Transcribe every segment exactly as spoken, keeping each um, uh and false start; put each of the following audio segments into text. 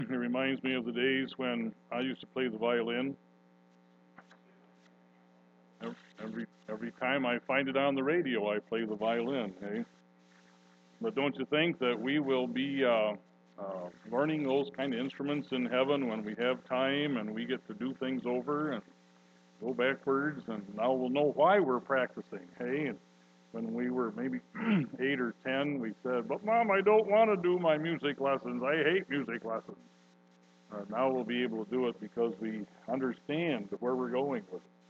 It reminds me of the days when I used to play the violin. Every every time I find it on the radio, I play the violin. Hey, but don't you think that we will be uh, uh, learning those kind of instruments in heaven when we have time and we get to do things over and go backwards, and now we'll know why we're practicing. Hey, and when we were maybe eight or ten, we said, "But Mom, I don't want to do my music lessons. I hate music lessons." Uh, now we'll be able to do it because we understand where we're going with it.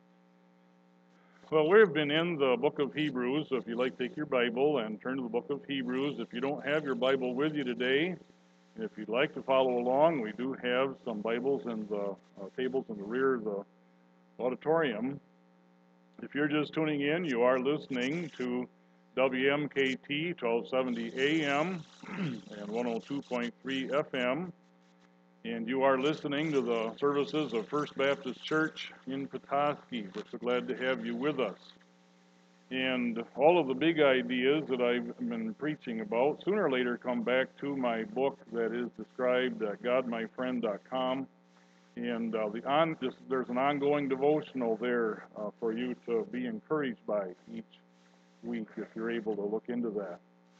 Well, we've been in the book of Hebrews, so if you'd like to take your Bible and turn to the book of Hebrews. If you don't have your Bible with you today, if you'd like to follow along, we do have some Bibles in the uh, tables in the rear of the auditorium. If you're just tuning in, you are listening to W M K T twelve seventy A M and one oh two point three F M. And you are listening to the services of First Baptist Church in Petoskey. We're so glad to have you with us. And all of the big ideas that I've been preaching about sooner or later come back to my book that is described at god my friend dot com. And uh, the on, just, there's an ongoing devotional there uh, for you to be encouraged by each week if you're able to look into that.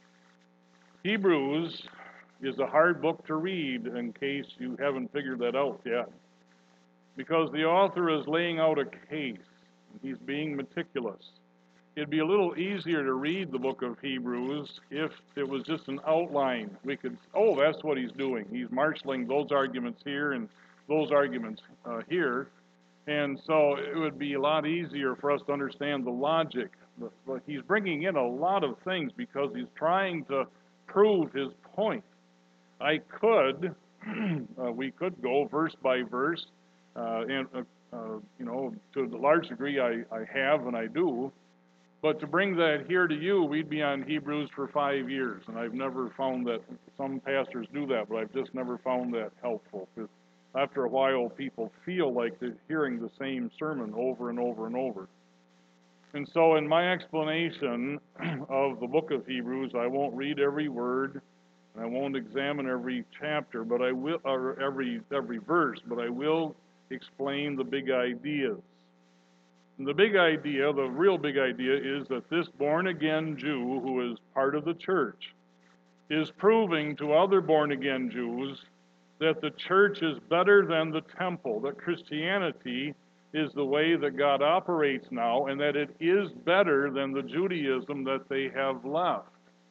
Hebrews is a hard book to read in case you haven't figured that out yet, because the author is laying out a case. He's being meticulous. It'd be a little easier to read the book of Hebrews if it was just an outline. We could, oh, that's what he's doing. He's marshaling those arguments here and those arguments uh, here. And so it would be a lot easier for us to understand the logic. But, but he's bringing in a lot of things because he's trying to prove his point. I could, uh, we could go verse by verse, uh, and, uh, uh, you know, to a large degree I, I have and I do. But to bring that here to you, we'd be on Hebrews for five years, and I've never found that. Some pastors do that, but I've just never found that helpful. Because after a while, people feel like they're hearing the same sermon over and over and over. And so in my explanation of the book of Hebrews, I won't read every word, and I won't examine every chapter, but I will, or every every verse, but I will explain the big ideas. And the big idea, the real big idea, is that this born-again Jew who is part of the church is proving to other born-again Jews that the church is better than the temple, that Christianity is the way that God operates now, and that it is better than the Judaism that they have left.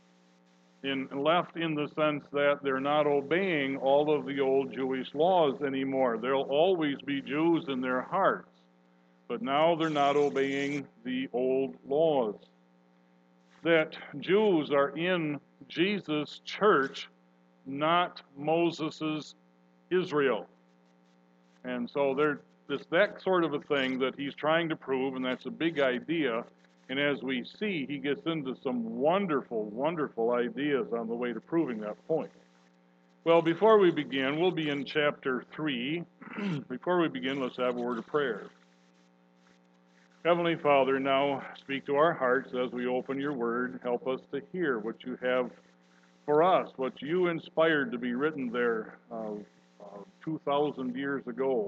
In, left in the sense that they're not obeying all of the old Jewish laws anymore. There'll always be Jews in their hearts, but now they're not obeying the old laws. That Jews are in Jesus' church, not Moses' Israel. And so there, it's that sort of a thing that he's trying to prove, and that's a big idea. And as we see, he gets into some wonderful, wonderful ideas on the way to proving that point. Well, before we begin, we'll be in chapter three. Before we begin, let's have a word of prayer. Heavenly Father, now speak to our hearts as we open your word. Help us to hear what you have for us, what you inspired to be written there uh, uh, two thousand years ago.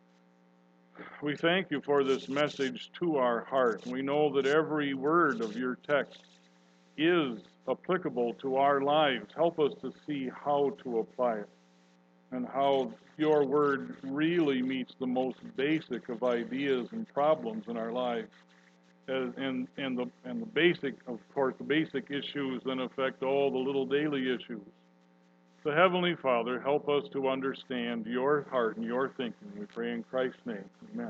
We thank you for this message to our heart. We know that every word of your text is applicable to our lives. Help us to see how to apply it and how your word really meets the most basic of ideas and problems in our lives. And, and, and, the, and the basic, of course, the basic issues then affect all the little daily issues. So, Heavenly Father, help us to understand your heart and your thinking. We pray in Christ's name.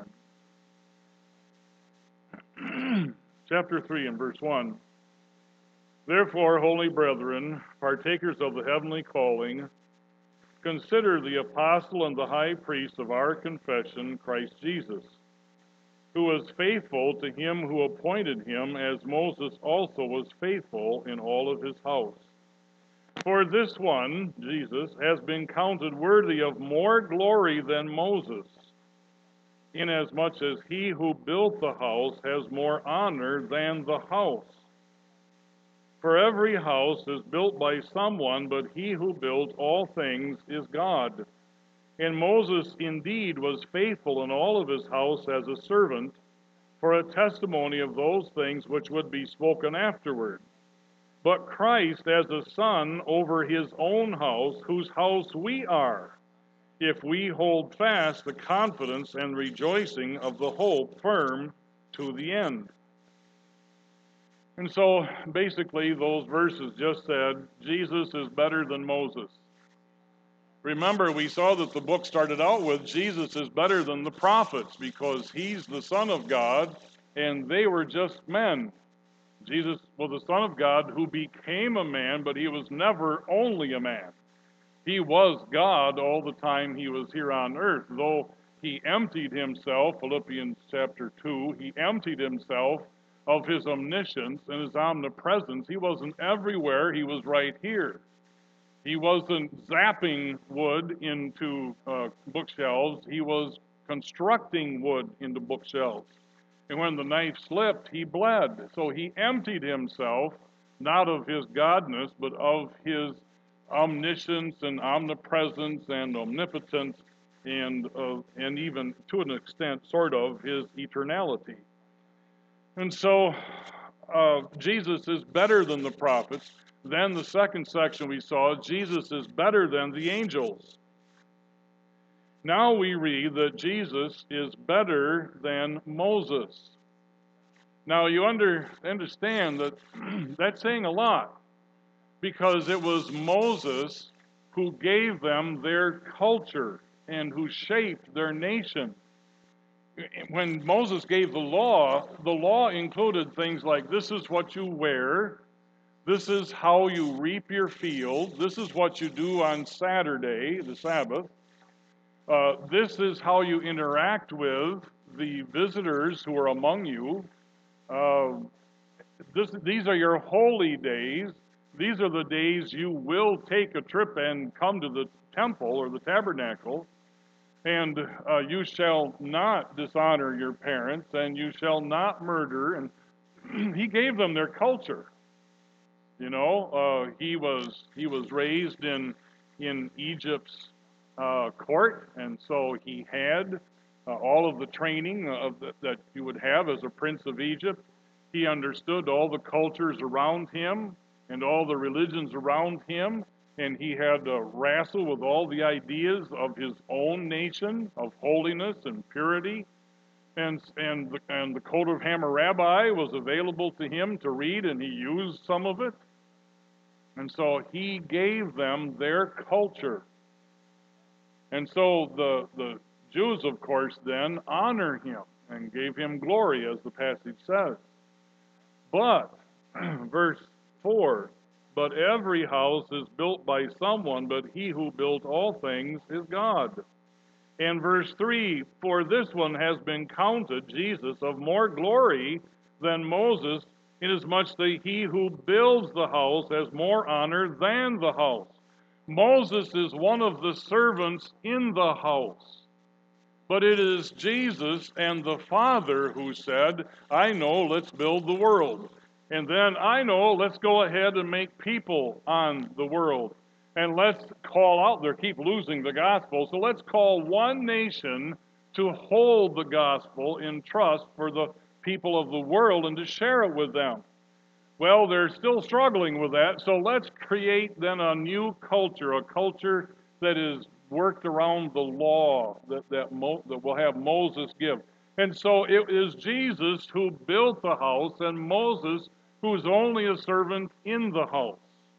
Amen. Chapter three and verse one. Therefore, holy brethren, partakers of the heavenly calling, consider the apostle and the high priest of our confession, Christ Jesus, who was faithful to him who appointed him, as Moses also was faithful in all of his house. For this one, Jesus, has been counted worthy of more glory than Moses, inasmuch as he who built the house has more honor than the house. For every house is built by someone, but he who builds all things is God. And Moses indeed was faithful in all of his house as a servant, for a testimony of those things which would be spoken afterward. But Christ as a son over his own house, whose house we are, if we hold fast the confidence and rejoicing of the hope firm to the end. And so, basically, those verses just said, Jesus is better than Moses. Remember, we saw that the book started out with, Jesus is better than the prophets, because he's the Son of God, and they were just men. Jesus was the Son of God who became a man, but he was never only a man. He was God all the time he was here on earth, though he emptied himself, Philippians chapter two, he emptied himself of his omniscience and his omnipresence. He wasn't everywhere, he was right here. He wasn't zapping wood into uh, bookshelves, he was constructing wood into bookshelves. And when the knife slipped, he bled. So he emptied himself, not of his godness, but of his omniscience and omnipresence and omnipotence, and uh, and even to an extent, sort of, his eternality. And so uh, Jesus is better than the prophets. Then the second section we saw, Jesus is better than the angels. Now we read that Jesus is better than Moses. Now you under, understand that that's saying a lot, because it was Moses who gave them their culture and who shaped their nation. When Moses gave the law, the law included things like, this is what you wear, this is how you reap your field, this is what you do on Saturday, the Sabbath, uh, this is how you interact with the visitors who are among you, uh, this, these are your holy days, these are the days you will take a trip and come to the temple or the tabernacle, and uh, you shall not dishonor your parents, and you shall not murder. And he gave them their culture. You know, uh, he was he was raised in in Egypt's uh, court, and so he had uh, all of the training of the, that you would have as a prince of Egypt. He understood all the cultures around him and all the religions around him. And he had to wrestle with all the ideas of his own nation, of holiness and purity. And, and, the, and the Code of Hammurabi was available to him to read, and he used some of it. And so he gave them their culture. And so the, the Jews, of course, then honor him and gave him glory, as the passage says. But, verse four, but every house is built by someone, but he who built all things is God. And verse three, for this one has been counted, Jesus, of more glory than Moses, inasmuch that he who builds the house has more honor than the house. Moses is one of the servants in the house. But it is Jesus and the Father who said, I know, let's build the world. And then I know, let's go ahead and make people on the world. And let's call out, they keep losing the gospel, so let's call one nation to hold the gospel in trust for the people of the world and to share it with them. Well, they're still struggling with that, so let's create then a new culture, a culture that is worked around the law that, that, Mo, that will have Moses give. And so it is Jesus who built the house, and Moses who's only a servant in the house.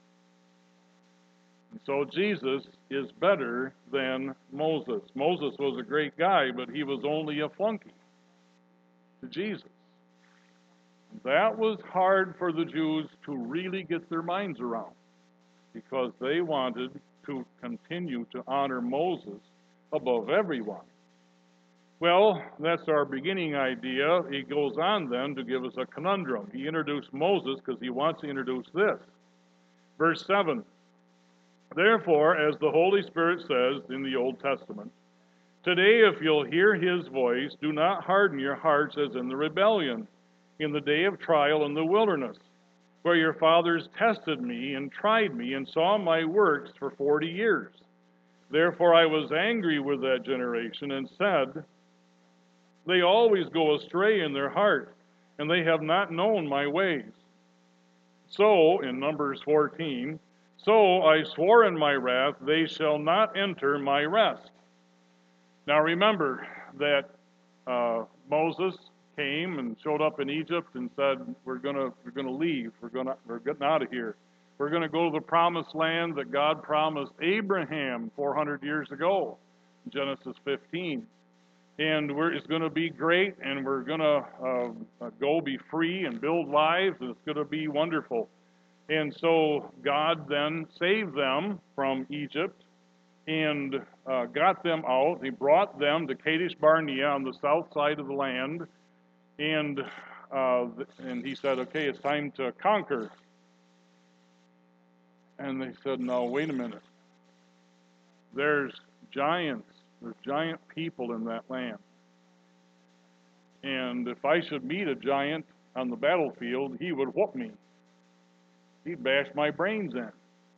And so Jesus is better than Moses. Moses was a great guy, but he was only a flunky to Jesus. That was hard for the Jews to really get their minds around, because they wanted to continue to honor Moses above everyone. Well, that's our beginning idea. He goes on then to give us a conundrum. He introduced Moses because he wants to introduce this. Verse seven, therefore, as the Holy Spirit says in the Old Testament, today if you'll hear his voice, do not harden your hearts as in the rebellion, in the day of trial in the wilderness, where your fathers tested me and tried me and saw my works for forty years. Therefore I was angry with that generation and said, they always go astray in their heart, and they have not known my ways. So, in Numbers fourteen, so I swore in my wrath, they shall not enter my rest. Now remember that uh, Moses came and showed up in Egypt and said, we're gonna we're gonna leave, we're gonna we're getting out of here. We're gonna go to the promised land that God promised Abraham four hundred years ago, Genesis fifteen. And we're, it's going to be great, and we're going to uh, go be free and build lives, and it's going to be wonderful. And so God then saved them from Egypt and uh, got them out. He brought them to Kadesh Barnea on the south side of the land, and uh, and he said, okay, it's time to conquer. And they said, no, wait a minute. There's giants. There's giant people in that land. And if I should meet a giant on the battlefield, he would whoop me. He'd bash my brains in.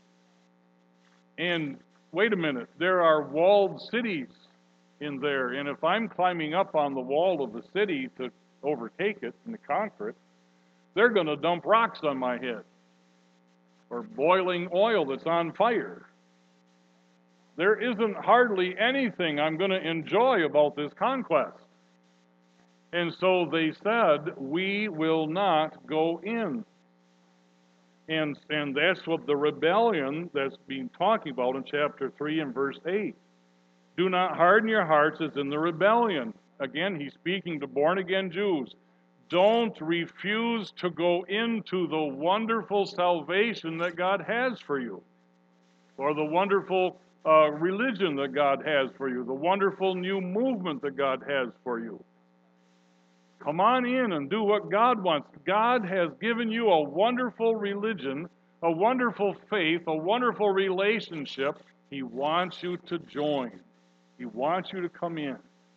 And wait a minute, there are walled cities in there. And if I'm climbing up on the wall of the city to overtake it and to conquer it, they're going to dump rocks on my head or boiling oil that's on fire. There isn't hardly anything I'm going to enjoy about this conquest. And so they said, we will not go in. And, and that's what the rebellion that's being talking about in chapter three and verse eight. Do not harden your hearts as in the rebellion. Again, he's speaking to born-again Jews. Don't refuse to go into the wonderful salvation that God has for you, or the wonderful uh, religion that God has for you, the wonderful new movement that God has for you. Come on in and do what God wants. God has given you a wonderful religion, a wonderful faith, a wonderful relationship. He wants you to join. He wants you to come in.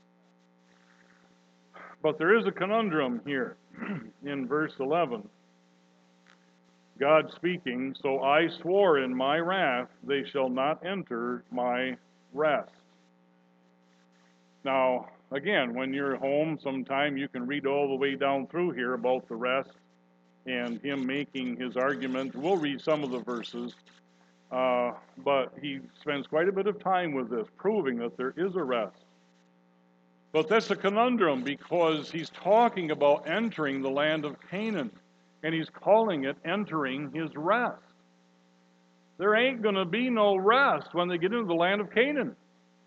But there is a conundrum here in verse eleven. God speaking, so I swore in my wrath, they shall not enter my rest. Now, again, when you're home sometime, you can read all the way down through here about the rest and him making his argument. We'll read some of the verses, uh, but he spends quite a bit of time with this, proving that there is a rest. But that's a conundrum because he's talking about entering the land of Canaan, and he's calling it entering his rest. There ain't going to be no rest when they get into the land of Canaan.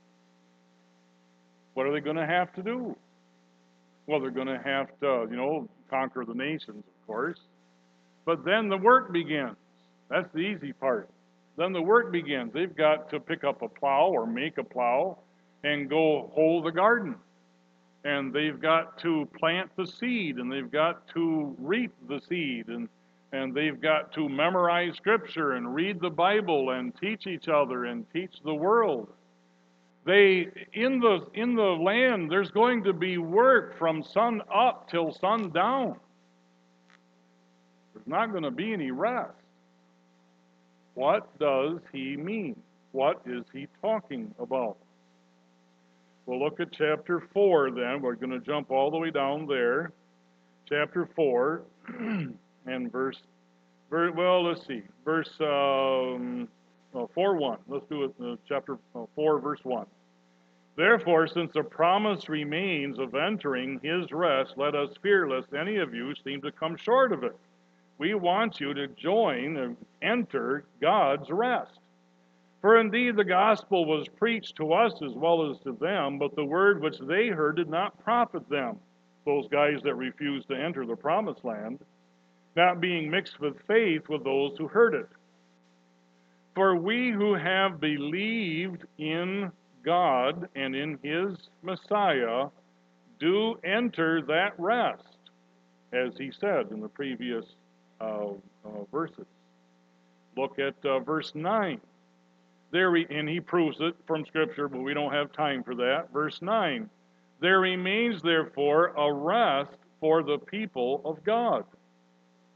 What are they going to have to do? Well, they're going to have to, you know, conquer the nations, of course. But then the work begins. That's the easy part. Then the work begins. They've got to pick up a plow or make a plow and go hoe the garden. And they've got to plant the seed, and they've got to reap the seed, and, and they've got to memorize Scripture and read the Bible and teach each other and teach the world. They, in the in the land, there's going to be work from sun up till sun down. There's not going to be any rest. What does he mean? What is he talking about? We'll look at chapter four then. We're going to jump all the way down there. Chapter four and verse, verse well, let's see, verse um, oh, four one. Let's do it, uh, chapter four, verse one. Therefore, since the promise remains of entering his rest, let us fear lest any of you seem to come short of it. We want you to join and enter God's rest. For indeed the gospel was preached to us as well as to them, but the word which they heard did not profit them, those guys that refused to enter the promised land, not being mixed with faith with those who heard it. For we who have believed in God and in his Messiah do enter that rest, as he said in the previous uh, uh, verses. Look at uh, verse nine. There, we, and he proves it from Scripture, but we don't have time for that. Verse nine. There remains, therefore, a rest for the people of God.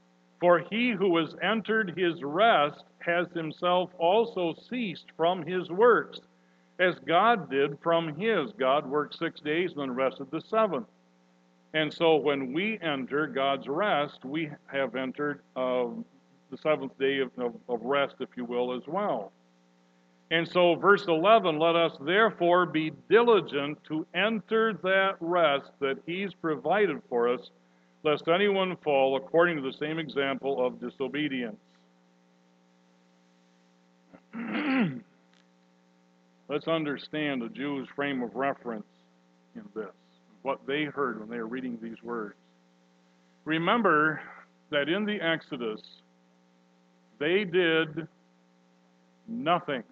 For he who has entered his rest has himself also ceased from his works, as God did from his. God worked six days and then rested the seventh. And so when we enter God's rest, we have entered uh, the seventh day of, of, of rest, if you will, as well. And so verse eleven, let us therefore be diligent to enter that rest that he's provided for us, lest anyone fall according to the same example of disobedience. Let's understand the Jews' frame of reference in this, what they heard when they were reading these words. Remember that in the Exodus, they did nothing.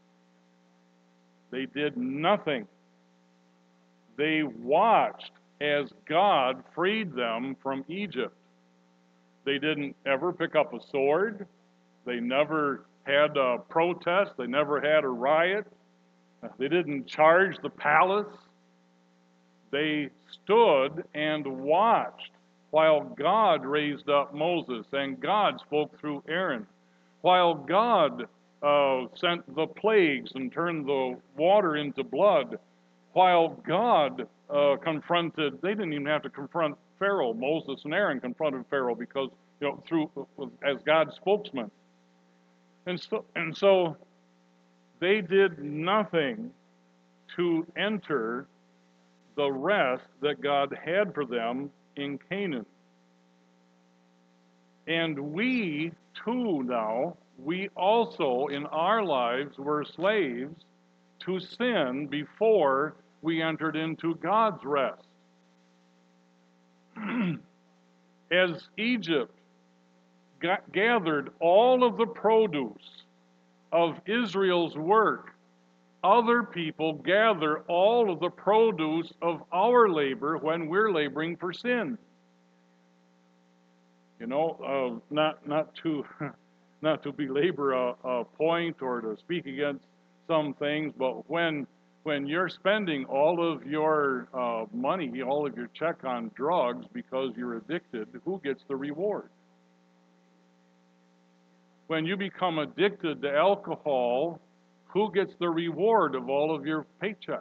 They did nothing. They watched as God freed them from Egypt. They didn't ever pick up a sword. They never had a protest. They never had a riot. They didn't charge the palace. They stood and watched while God raised up Moses and God spoke through Aaron, while God uh, sent the plagues and turned the water into blood, while God uh, confronted, they didn't even have to confront Pharaoh. Moses and Aaron confronted Pharaoh because, you know, through as God's spokesman. And so, and so they did nothing to enter the rest that God had for them in Canaan. And we too now, we also in our lives were slaves to sin before we entered into God's rest. As Egypt got, gathered all of the produce of Israel's work, other people gather all of the produce of our labor when we're laboring for sin. You know, uh, not not to not to belabor a, a point or to speak against some things, but when when you're spending all of your uh, money, all of your check on drugs because you're addicted, who gets the reward? When you become addicted to alcohol, who gets the reward of all of your paycheck?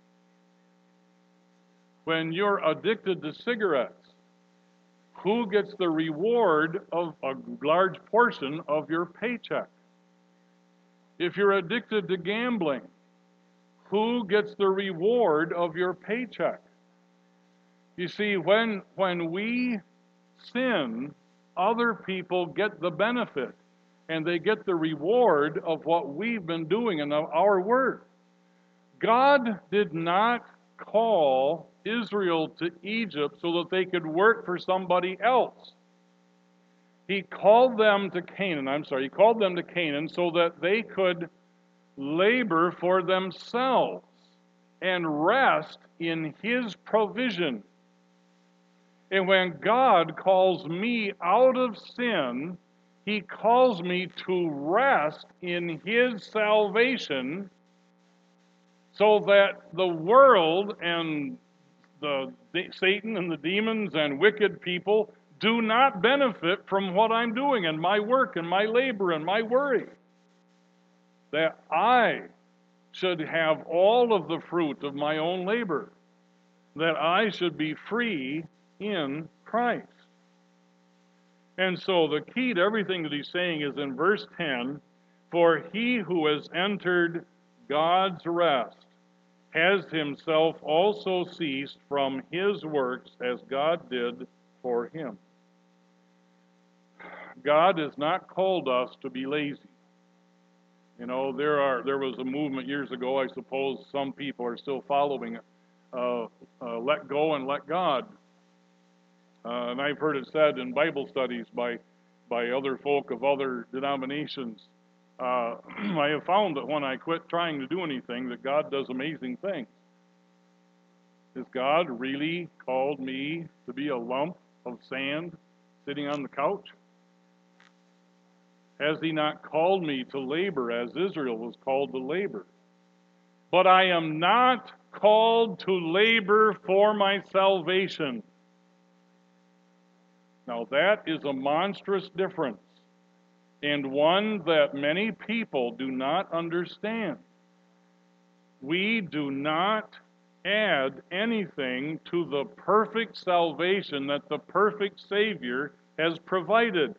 When you're addicted to cigarettes, who gets the reward of a large portion of your paycheck? If you're addicted to gambling, who gets the reward of your paycheck? You see, when, when we sin, other people get the benefit, and they get the reward of what we've been doing in our work. God did not call Israel to Egypt so that they could work for somebody else. He called them to Canaan, I'm sorry, he called them to Canaan so that they could labor for themselves and rest in his provision. And when God calls me out of sin, he calls me to rest in his salvation so that the world and the, the Satan and the demons and wicked people do not benefit from what I'm doing and my work and my labor and my worry. That I should have all of the fruit of my own labor. That I should be free in Christ. And so the key to everything that he's saying is in verse ten, for he who has entered God's rest has himself also ceased from his works as God did for him. God has not called us to be lazy. You know, there are there was a movement years ago, I suppose some people are still following it, uh, uh, let go and let God. Uh, and I've heard it said in Bible studies by by other folk of other denominations. Uh, I have found that when I quit trying to do anything, that God does amazing things. Has God really called me to be a lump of sand sitting on the couch? Has he not called me to labor as Israel was called to labor? But I am not called to labor for my salvation. Now that is a monstrous difference, and one that many people do not understand. We do not add anything to the perfect salvation that the perfect Savior has provided.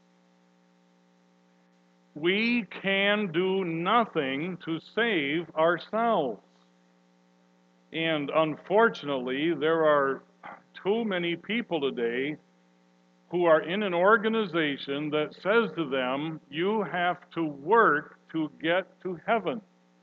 We can do nothing to save ourselves. And unfortunately, there are too many people today who are in an organization that says to them, you have to work to get to heaven.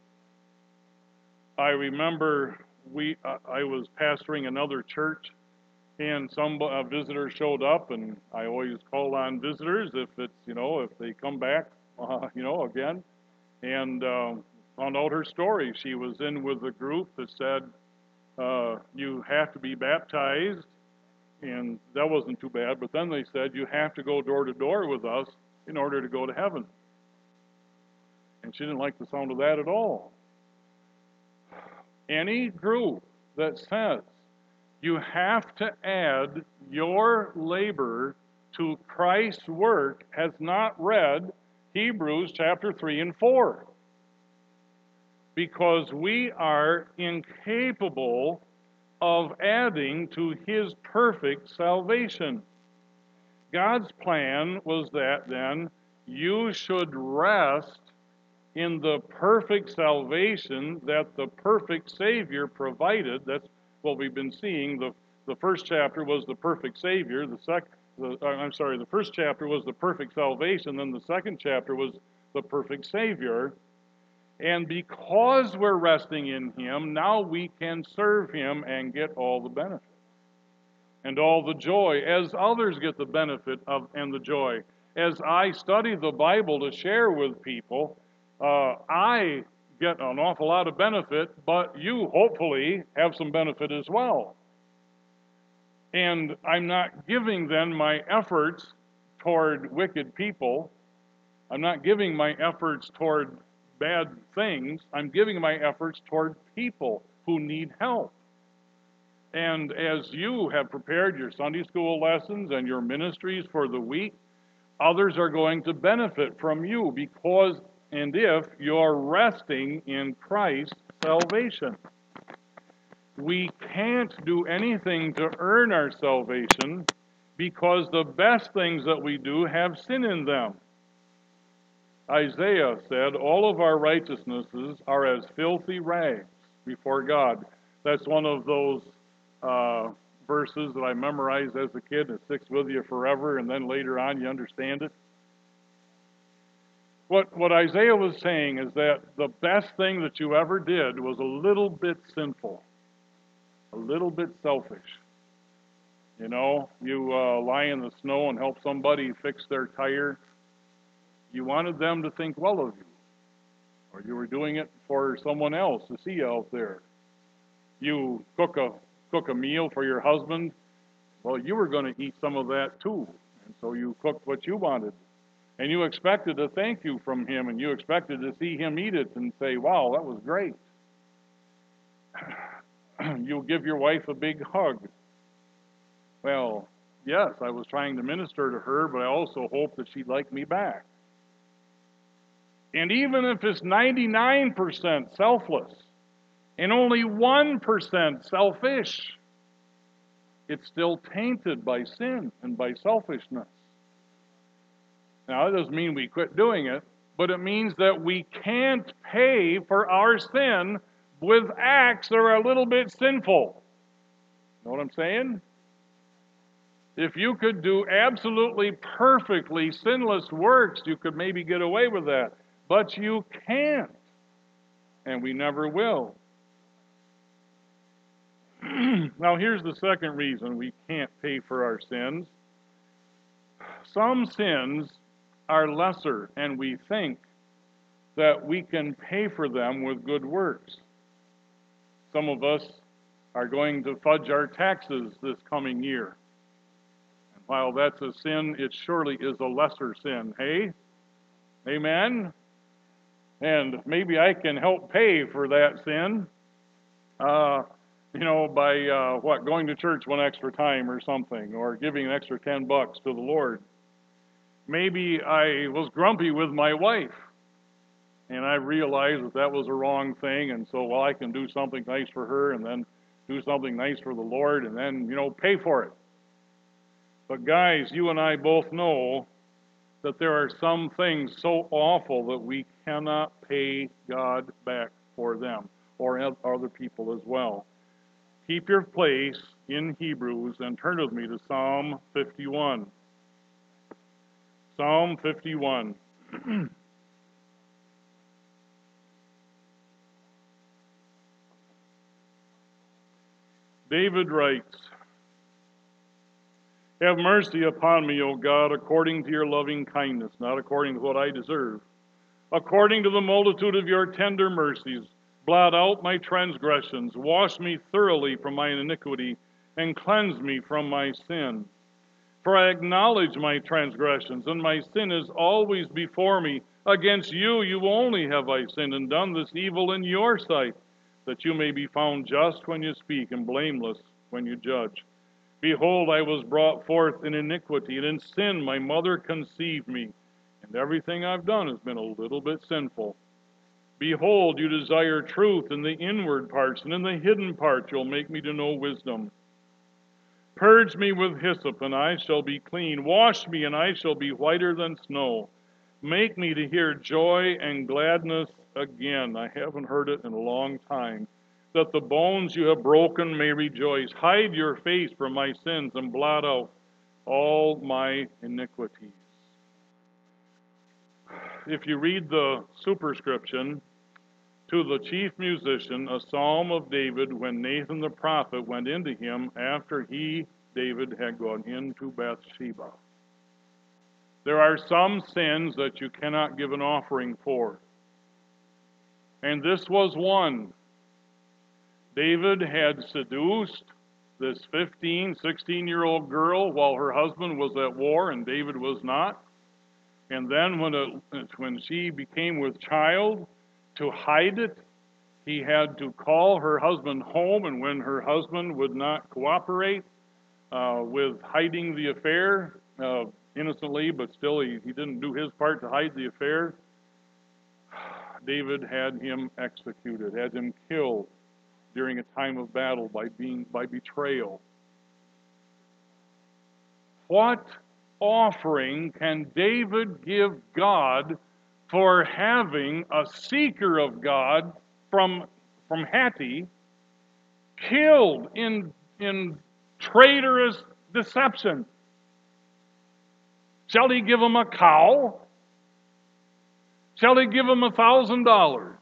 I remember we uh, I was pastoring another church, and some uh, visitor showed up, and I always call on visitors if it's, you know, if they come back, uh, you know, again, and uh, found out her story. She was in with a group that said, uh, you have to be baptized, and that wasn't too bad, but then they said, you have to go door to door with us in order to go to heaven. And she didn't like the sound of that at all. Any group that says you have to add your labor to Christ's work has not read Hebrews chapter three and four. Because we are incapable of adding to his perfect salvation. God's plan was that then you should rest in the perfect salvation that the perfect Savior provided. That's what we've been seeing. The, the first chapter was the perfect Savior. The sec, the, I'm sorry, the first chapter was the perfect salvation. Then the second chapter was the perfect Savior. And because we're resting in him, now we can serve him and get all the benefit and all the joy as others get the benefit of and the joy. As I study the Bible to share with people, uh, I get an awful lot of benefit, but you hopefully have some benefit as well. And I'm not giving then my efforts toward wicked people. I'm not giving my efforts toward bad things. I'm giving my efforts toward people who need help. And as you have prepared your Sunday school lessons and your ministries for the week, others are going to benefit from you because and if you're resting in Christ's salvation. We can't do anything to earn our salvation because the best things that we do have sin in them. Isaiah said, all of our righteousnesses are as filthy rags before God. That's one of those uh, verses that I memorized as a kid, and it sticks with you forever, and then later on you understand it. What, what Isaiah was saying is that the best thing that you ever did was a little bit sinful, a little bit selfish. You know, you uh, lie in the snow and help somebody fix their tire. You wanted them to think well of you, or you were doing it for someone else to see you out there. You cook a cook a meal for your husband. Well, you were going to eat some of that too, and so you cooked what you wanted, and you expected a thank you from him, and you expected to see him eat it and say, "Wow, that was great." You'll give your wife a big hug. Well, yes, I was trying to minister to her, but I also hoped that she'd like me back. And even if it's ninety-nine percent selfless and only one percent selfish, it's still tainted by sin and by selfishness. Now, that doesn't mean we quit doing it, but it means that we can't pay for our sin with acts that are a little bit sinful. Know what I'm saying? If you could do absolutely perfectly sinless works, you could maybe get away with that. But you can't, and we never will. Now, here's the second reason we can't pay for our sins. Some sins are lesser, and we think that we can pay for them with good works. Some of us are going to fudge our taxes this coming year. And while that's a sin, it surely is a lesser sin. Hey? Amen? And maybe I can help pay for that sin. Uh, you know, by uh, what, going to church one extra time or something, or giving an extra ten bucks to the Lord. Maybe I was grumpy with my wife, and I realized that that was a wrong thing, and so, well, I can do something nice for her, and then do something nice for the Lord, and then, you know, pay for it. But guys, you and I both know that there are some things so awful that we cannot pay God back for them, or other people as well. Keep your place in Hebrews and turn with me to Psalm fifty-one. Psalm fifty-one. David writes, "Have mercy upon me, O God, according to your loving kindness," not according to what I deserve, "according to the multitude of your tender mercies. Blot out my transgressions, wash me thoroughly from my iniquity, and cleanse me from my sin. For I acknowledge my transgressions, and my sin is always before me. Against you, you only have I sinned and done this evil in your sight, that you may be found just when you speak and blameless when you judge. Behold, I was brought forth in iniquity, and in sin my mother conceived me, and everything I've done has been a little bit sinful. Behold, you desire truth in the inward parts, and in the hidden part you'll make me to know wisdom. Purge me with hyssop, and I shall be clean. Wash me, and I shall be whiter than snow. Make me to hear joy and gladness again." I haven't heard it in a long time. "That the bones you have broken may rejoice. Hide your face from my sins and blot out all my iniquities." If you read the superscription to the chief musician, a psalm of David when Nathan the prophet went into him after he, David, had gone into Bathsheba. There are some sins that you cannot give an offering for. And this was one. David had seduced this fifteen, sixteen-year-old girl while her husband was at war and David was not. And then when, it, when she became with child, to hide it, he had to call her husband home, and when her husband would not cooperate uh, with hiding the affair, uh, innocently, but still he, he didn't do his part to hide the affair, David had him executed, had him killed during a time of battle by being by betrayal. What offering can David give God for having a seeker of God from, from Hattie killed in, in traitorous deception? Shall he give him a cow? Shall he give him a thousand dollars?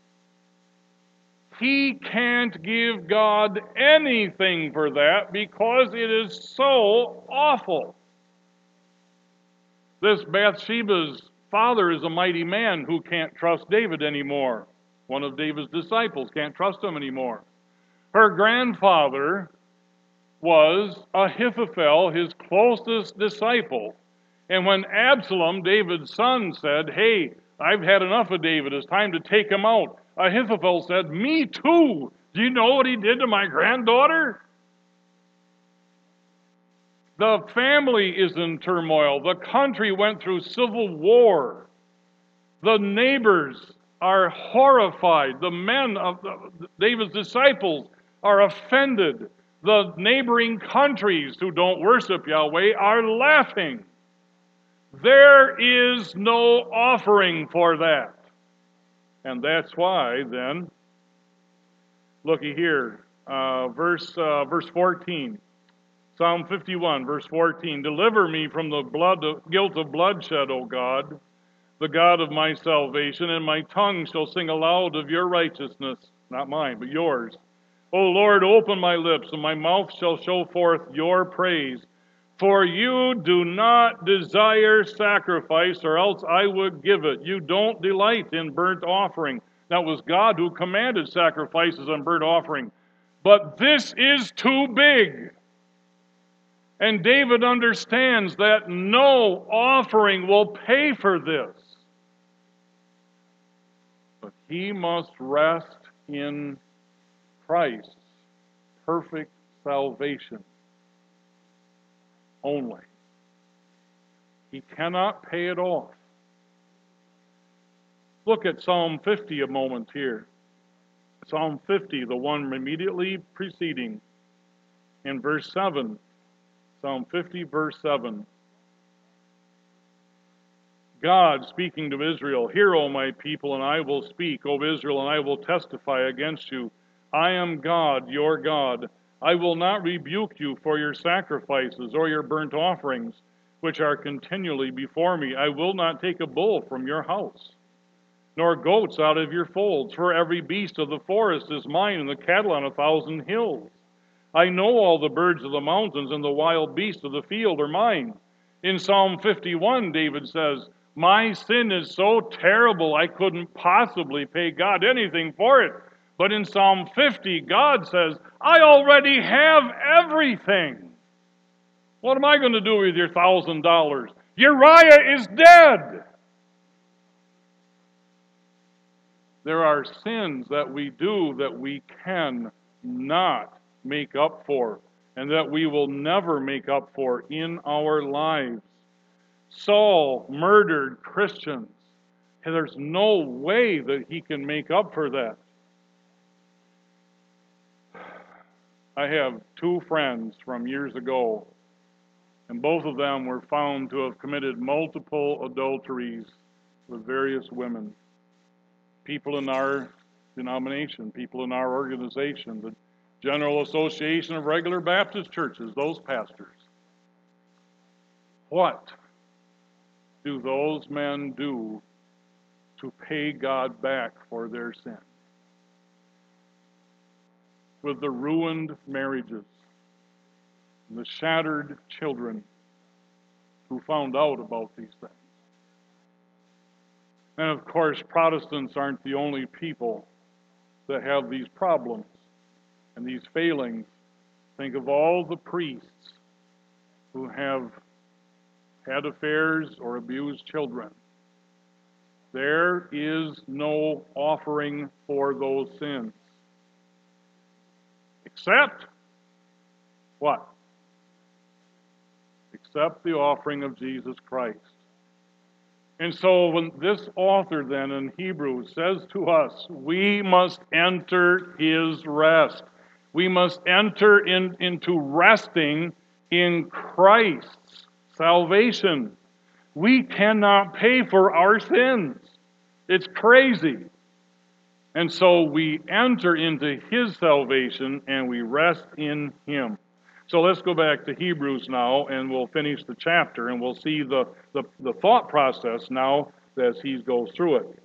He can't give God anything for that because it is so awful. This Bathsheba's father is a mighty man who can't trust David anymore. One of David's disciples can't trust him anymore. Her grandfather was Ahithophel, his closest disciple. And when Absalom, David's son, said, "Hey, I've had enough of David, it's time to take him out," Ahithophel said, "Me too. Do you know what he did to my granddaughter?" The family is in turmoil. The country went through civil war. The neighbors are horrified. The men of the, David's disciples are offended. The neighboring countries who don't worship Yahweh are laughing. There is no offering for that. And that's why, then, looky here, uh, verse uh, verse fourteen. Psalm fifty-one, verse fourteen. "Deliver me from the blood of, guilt of bloodshed, O God, the God of my salvation, and my tongue shall sing aloud of your righteousness," not mine, but yours. "O Lord, open my lips, and my mouth shall show forth your praise. For you do not desire sacrifice, or else I would give it. You don't delight in burnt offering." That was God who commanded sacrifices and burnt offering. But this is too big. And David understands that no offering will pay for this. But he must rest in Christ. perfect salvation only. He cannot pay it off. Look at Psalm fifty a moment here. Psalm fifty, the one immediately preceding, in verse seven. Psalm fifty, verse seven. God speaking to Israel, "Hear, O my people, and I will speak, O Israel, and I will testify against you. I am God, your God. I will not rebuke you for your sacrifices or your burnt offerings, which are continually before me. I will not take a bull from your house, nor goats out of your folds, for every beast of the forest is mine, and the cattle on a thousand hills. I know all the birds of the mountains, and the wild beasts of the field are mine." In Psalm fifty-one, David says, "My sin is so terrible I couldn't possibly pay God anything for it." But in Psalm fifty, God says, "I already have everything. What am I going to do with your thousand dollars? Uriah is dead." There are sins that we do that we can not make up for, and that we will never make up for in our lives. Saul murdered Christians, and there's no way that he can make up for that. I have two friends from years ago, and both of them were found to have committed multiple adulteries with various women. People in our denomination, people in our organization, the General Association of Regular Baptist Churches, those pastors. What do those men do to pay God back for their sin? With the ruined marriages, the shattered children who found out about these things. And of course, Protestants aren't the only people that have these problems and these failings. Think of all the priests who have had affairs or abused children. There is no offering for those sins. Except what? Except the offering of Jesus Christ. And so when this author then in Hebrews says to us, we must enter his rest. We must enter in, into resting in Christ's salvation. We cannot pay for our sins. It's crazy. And so we enter into his salvation and we rest in him. So let's go back to Hebrews now, and we'll finish the chapter, and we'll see the, the, the thought process now as he goes through it.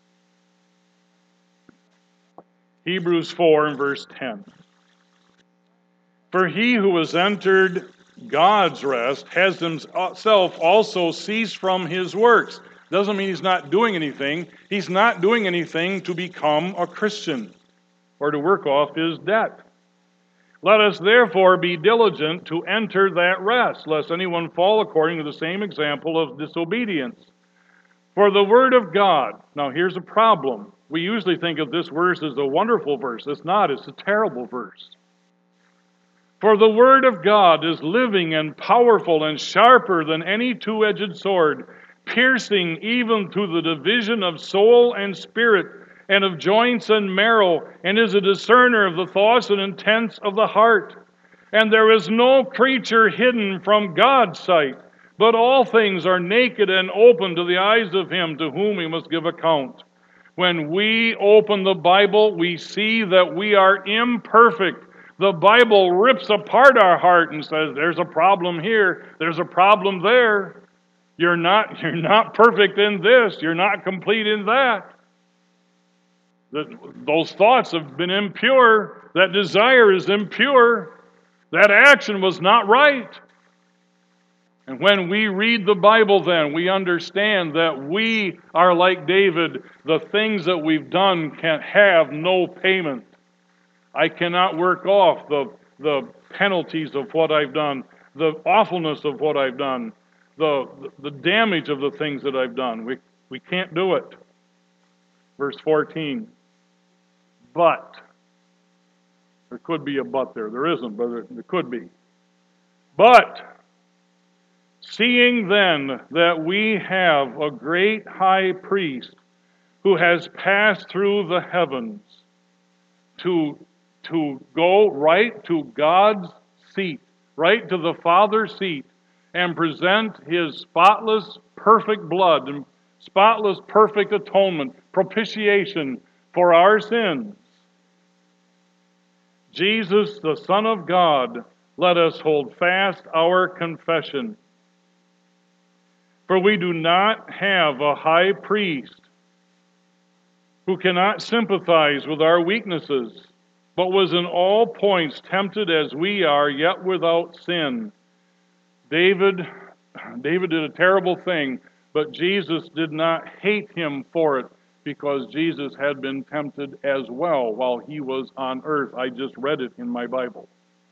Hebrews four and verse ten. For he who has entered God's rest has himself also ceased from his works. Doesn't mean he's not doing anything. He's not doing anything to become a Christian or to work off his debt. Let us therefore be diligent to enter that rest, lest anyone fall according to the same example of disobedience. For the word of God, now here's a problem. We usually think of this verse as a wonderful verse. It's not, it's a terrible verse. For the word of God is living and powerful and sharper than any two-edged sword, piercing even to the division of soul and spirit, and of joints and marrow, and is a discerner of the thoughts and intents of the heart. And there is no creature hidden from God's sight, but all things are naked and open to the eyes of him to whom we must give account. When we open the Bible, we see that we are imperfect. The Bible rips apart our heart and says, there's a problem here, there's a problem there. You're not, you're not perfect in this, you're not complete in that. That those thoughts have been impure. That desire is impure. That action was not right. And when we read the Bible then, we understand that we are like David. The things that we've done can have no payment. I cannot work off the, the penalties of what I've done, the awfulness of what I've done, the, the damage of the things that I've done. We, we can't do it. Verse fourteen. But, or There could be a but there. There isn't, but there, there could be. But, seeing then that we have a great high priest who has passed through the heavens to, to go right to God's seat, right to the Father's seat, and present His spotless, perfect blood and spotless, perfect atonement, propitiation for our sins. Jesus, the Son of God, let us hold fast our confession. For we do not have a high priest who cannot sympathize with our weaknesses, but was in all points tempted as we are, yet without sin. David, David did a terrible thing, but Jesus did not hate him for it, because Jesus had been tempted as well while he was on earth. I just read it in my Bible.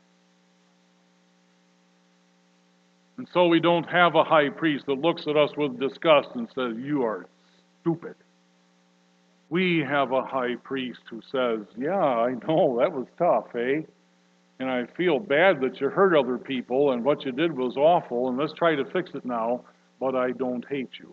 And so we don't have a high priest that looks at us with disgust and says, "You are stupid." We have a high priest who says, "Yeah, I know, that was tough, eh? And I feel bad that you hurt other people, and what you did was awful, and let's try to fix it now, but I don't hate you."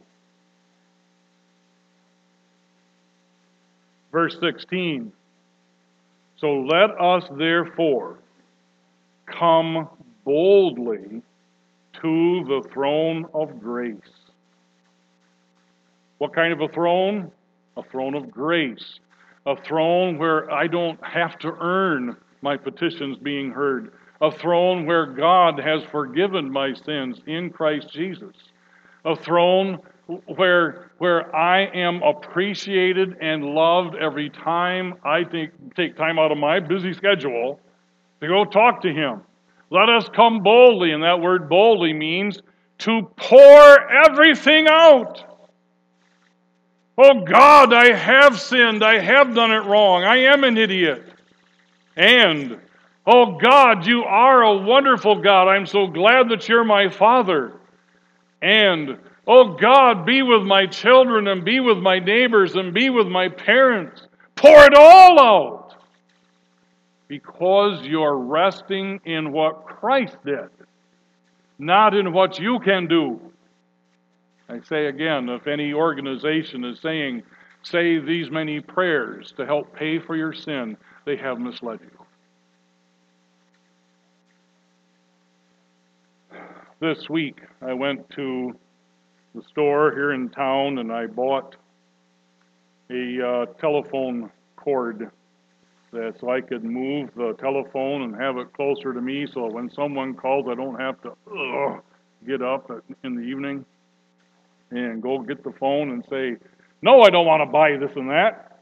Verse sixteen, "So let us therefore come boldly to the throne of grace." What kind of a throne? A throne of grace. A throne where I don't have to earn my petitions being heard. A throne where God has forgiven my sins in Christ Jesus. A throne where, where I am appreciated and loved every time I think, take time out of my busy schedule to go talk to Him. Let us come boldly, and that word boldly means to pour everything out. Oh God, I have sinned. I have done it wrong. I am an idiot. And, oh God, you are a wonderful God. I'm so glad that you're my Father. And, oh God, be with my children and be with my neighbors and be with my parents. Pour it all out. Because you're resting in what Christ did, not in what you can do. I say again, if any organization is saying, say these many prayers to help pay for your sin, they have misled you. This week, I went to the store here in town and I bought a uh, telephone cord that so I could move the telephone and have it closer to me so when someone calls, I don't have to ugh, get up in the evening and go get the phone and say, "No, I don't want to buy this and that."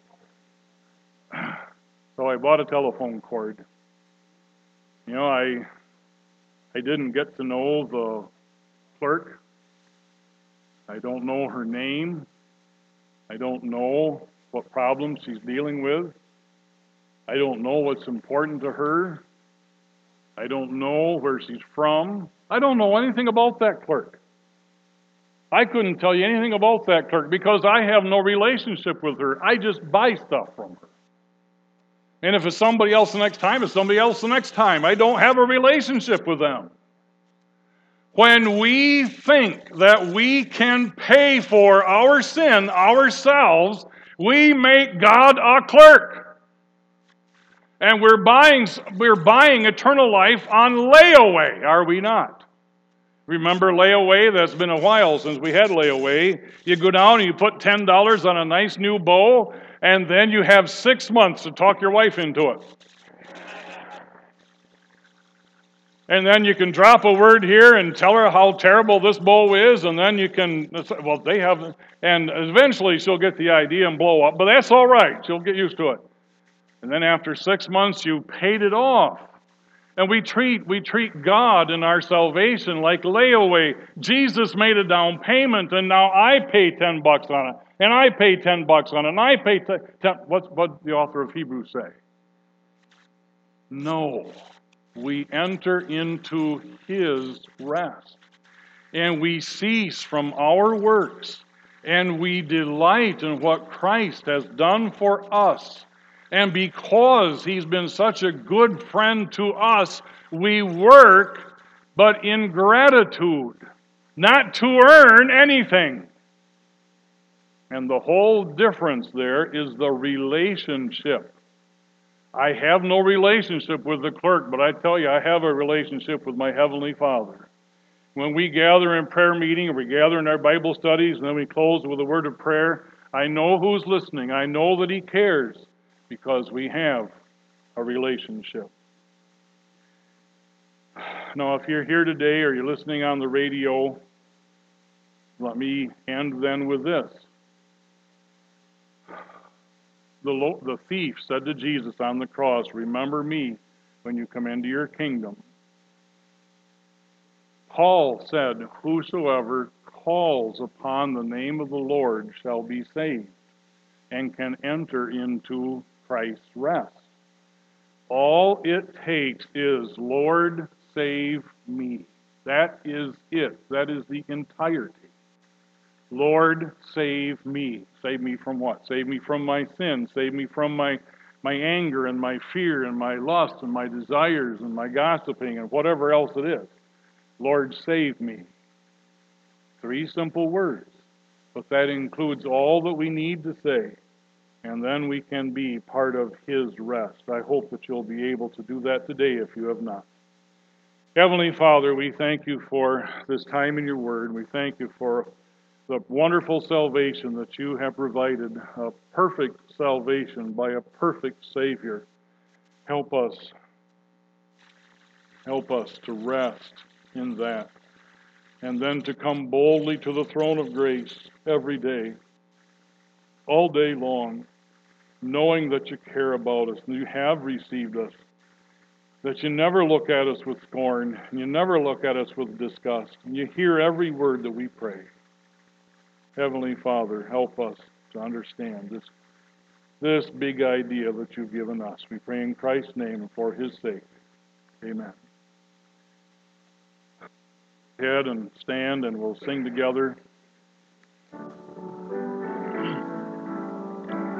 So I bought a telephone cord. You know, I I didn't get to know the clerk. I don't know her name. I don't know what problems she's dealing with. I don't know what's important to her. I don't know where she's from. I don't know anything about that clerk. I couldn't tell you anything about that clerk because I have no relationship with her. I just buy stuff from her. And if it's somebody else the next time, it's somebody else the next time. I don't have a relationship with them. When we think that we can pay for our sin ourselves, we make God a clerk. And we're buying, we're buying eternal life on layaway, are we not? Remember layaway? That's been a while since we had layaway. You go down and you put ten dollars on a nice new bow, and then you have six months to talk your wife into it. And then you can drop a word here and tell her how terrible this bow is, and then you can, well, they have, and eventually she'll get the idea and blow up, but that's all right. She'll get used to it. And then after six months, you paid it off. And we treat we treat God and our salvation like layaway. Jesus made a down payment, and now I pay ten bucks on it, and I pay ten bucks on it, and I pay ten. ten what's what the author of Hebrews say? No, we enter into His rest, and we cease from our works, and we delight in what Christ has done for us. And because He's been such a good friend to us, we work, but in gratitude, not to earn anything. And the whole difference there is the relationship. I have no relationship with the clerk, but I tell you, I have a relationship with my Heavenly Father. When we gather in prayer meeting, or we gather in our Bible studies, and then we close with a word of prayer, I know who's listening. I know that He cares, because we have a relationship. Now, if you're here today, or you're listening on the radio, let me end then with this. The, lo- the thief said to Jesus on the cross, "Remember me when you come into your kingdom." Paul said, "Whosoever calls upon the name of the Lord shall be saved, and can enter into Christ's rest." All it takes is, "Lord, save me." That is it. That is the entirety. Lord, save me. Save me from what? Save me from my sin. Save me from my, my anger and my fear and my lust and my desires and my gossiping and whatever else it is. Lord, save me. Three simple words. But that includes all that we need to say. And then we can be part of His rest. I hope that you'll be able to do that today if you have not. Heavenly Father, we thank You for this time in Your Word. We thank You for the wonderful salvation that You have provided, a perfect salvation by a perfect Savior. Help us. Help us to rest in that, and then to come boldly to the throne of grace every day, all day long, knowing that You care about us and You have received us, that You never look at us with scorn, and You never look at us with disgust, and You hear every word that we pray. Heavenly Father, help us to understand this, this big idea that You've given us. We pray in Christ's name and for His sake. Amen. Head and stand, and we'll sing together.